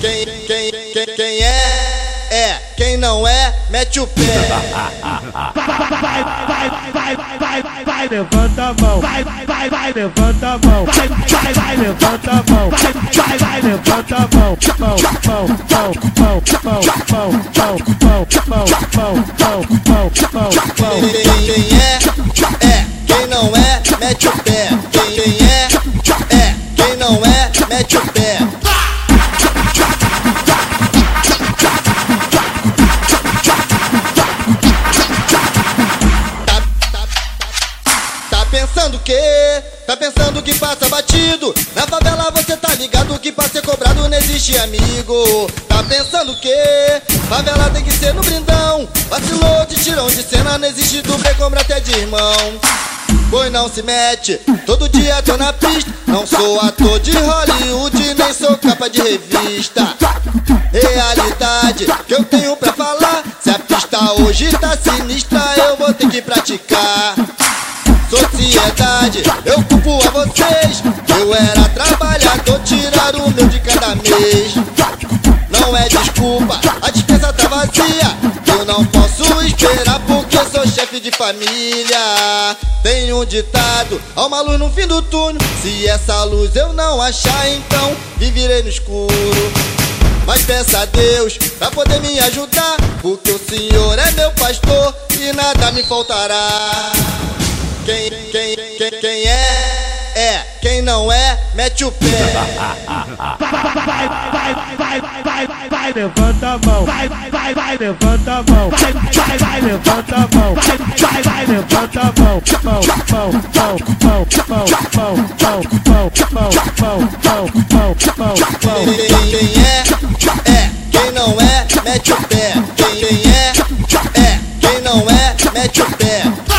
Quem é, quem não é, mete o pé. Vai, levanta a mão. Vai, levanta a mão. Vai, levanta a mão. Vai, levanta a mão. Quem é, quem não é, mete o pé. Quem é, quem não é, mete o pé. Pensando que, tá pensando que passa batido. Na favela você tá ligado que pra ser cobrado não existe amigo. Tá pensando que, favela tem que ser no brindão. Vacilou de tirão de cena, não existe dublê, cobra até de irmão. Pois não se mete, todo dia tô na pista. Não sou ator de Hollywood, nem sou capa de revista. Realidade que eu tenho pra falar. Se a pista hoje tá sinistra, eu vou ter que praticar. Sociedade, eu culpo a vocês. Eu era trabalhador, tiraram o meu de cada mês. Não é desculpa, a despensa tá vazia. Eu não posso esperar porque sou chefe de família. Tem um ditado, há uma luz no fim do túnel. Se essa luz eu não achar, então viverei no escuro. Mas peça a Deus pra poder me ajudar, porque o Senhor é meu pastor e nada me faltará. Quem é, quem não é, mete o pé. Vai, levanta a mão. Vai, levanta a mão. Vai, levanta a mão. Vai, levanta a mão. Quem é, quem não é, mete o pé. Quem é, quem não é, mete o pé.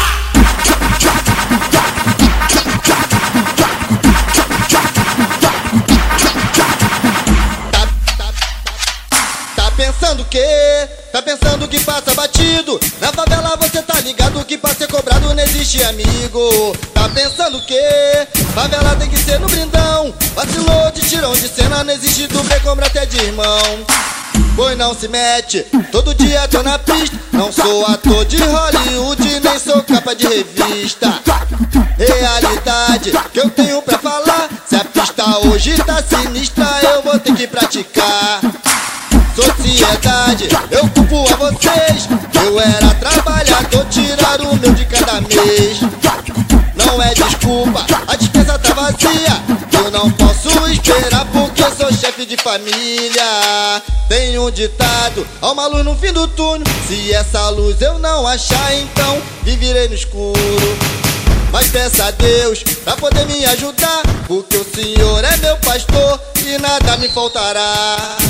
Tá pensando que passa batido. Na favela você tá ligado que pra ser cobrado não existe amigo. Tá pensando que favela tem que ser no brindão. Vacilou de tirão de cena, não existe dublê, cobra até de irmão. Pois não se mete, todo dia tô na pista. Não sou ator de Hollywood, nem sou capa de revista. Realidade que eu tenho pra falar. Se a pista hoje tá sinistra, eu vou ter que praticar. Sociedade, eu culpo a vocês. Eu era trabalhador, tiraram o meu de cada mês. Não é desculpa, a despensa tá vazia. Eu não posso esperar porque sou chefe de família. Tem um ditado, há uma luz no fim do túnel. Se essa luz eu não achar, então viverei no escuro. Mas peça a Deus pra poder me ajudar, porque o Senhor é meu pastor e nada me faltará.